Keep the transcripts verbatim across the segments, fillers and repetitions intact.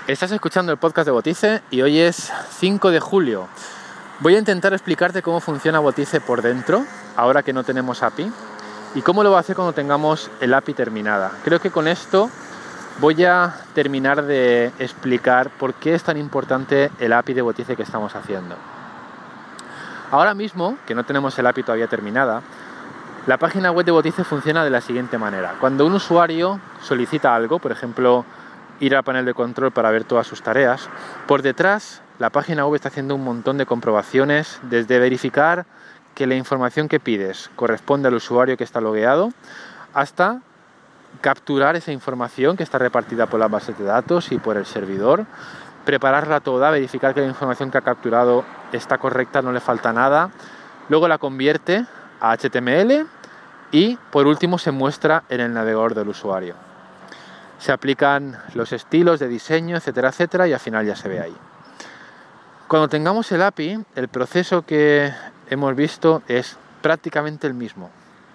Estás escuchando el podcast de Botice y hoy es cinco de julio. Voy a intentar explicarte cómo funciona Botice por dentro, ahora que no tenemos A P I, y cómo lo va a hacer cuando tengamos el A P I terminada. Creo que con esto voy a terminar de explicar por qué es tan importante el A P I de Botice que estamos haciendo. Ahora mismo, que no tenemos el A P I todavía terminada, la página web de Botice funciona de la siguiente manera. Cuando un usuario solicita algo, por ejemplo, ir al panel de control para ver todas sus tareas, por detrás la página web está haciendo un montón de comprobaciones, desde verificar que la información que pides corresponde al usuario que está logueado, hasta capturar esa información que está repartida por las bases de datos y por el servidor, prepararla toda, verificar que la información que ha capturado está correcta, no le falta nada, luego la convierte a H T M L y por último se muestra en el navegador del usuario. Se aplican los estilos de diseño, etcétera, etcétera, y al final ya se ve ahí. Cuando tengamos el A P I, el proceso que hemos visto es prácticamente el mismo,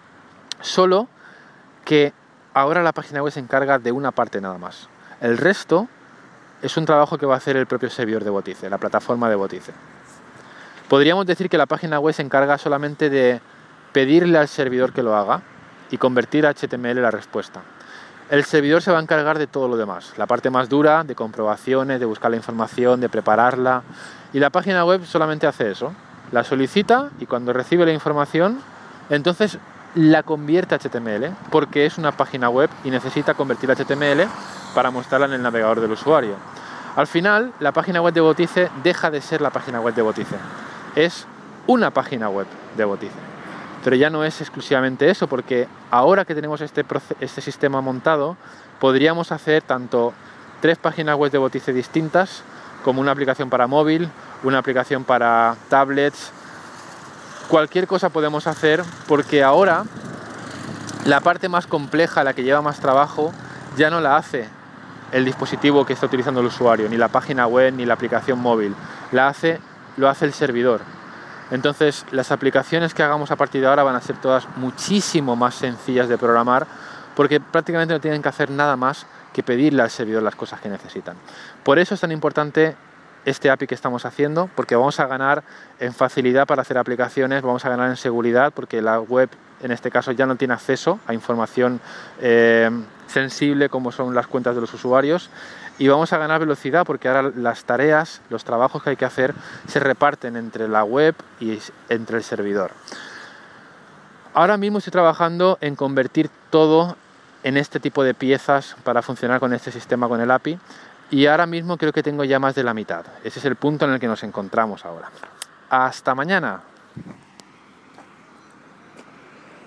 solo que ahora la página web se encarga de una parte nada más. El resto es un trabajo que va a hacer el propio servidor de Botice, la plataforma de Botice. Podríamos decir que la página web se encarga solamente de pedirle al servidor que lo haga y convertir a H T M L la respuesta. El servidor se va a encargar de todo lo demás, la parte más dura, de comprobaciones, de buscar la información, de prepararla, y la página web solamente hace eso, la solicita y cuando recibe la información, entonces la convierte a H T M L, porque es una página web y necesita convertir a H T M L para mostrarla en el navegador del usuario. Al final, la página web de Botice deja de ser la página web de Botice, es una página web de Botice. Pero ya no es exclusivamente eso, porque ahora que tenemos este, este sistema montado, podríamos hacer tanto tres páginas web de Botice distintas, como una aplicación para móvil, una aplicación para tablets, cualquier cosa podemos hacer, porque ahora la parte más compleja, la que lleva más trabajo, ya no la hace el dispositivo que está utilizando el usuario, ni la página web, ni la aplicación móvil, la hace, lo hace el servidor. Entonces, las aplicaciones que hagamos a partir de ahora van a ser todas muchísimo más sencillas de programar, porque prácticamente no tienen que hacer nada más que pedirle al servidor las cosas que necesitan. Por eso es tan importante este A P I que estamos haciendo, porque vamos a ganar en facilidad para hacer aplicaciones, vamos a ganar en seguridad, porque la web en este caso ya no tiene acceso a información eh, sensible como son las cuentas de los usuarios, y vamos a ganar velocidad porque ahora las tareas, los trabajos que hay que hacer se reparten entre la web y entre el servidor. Ahora mismo estoy trabajando en convertir todo en este tipo de piezas para funcionar con este sistema, con el A P I, y ahora mismo creo que tengo ya más de la mitad. Ese es el punto en el que nos encontramos ahora. ¡Hasta mañana!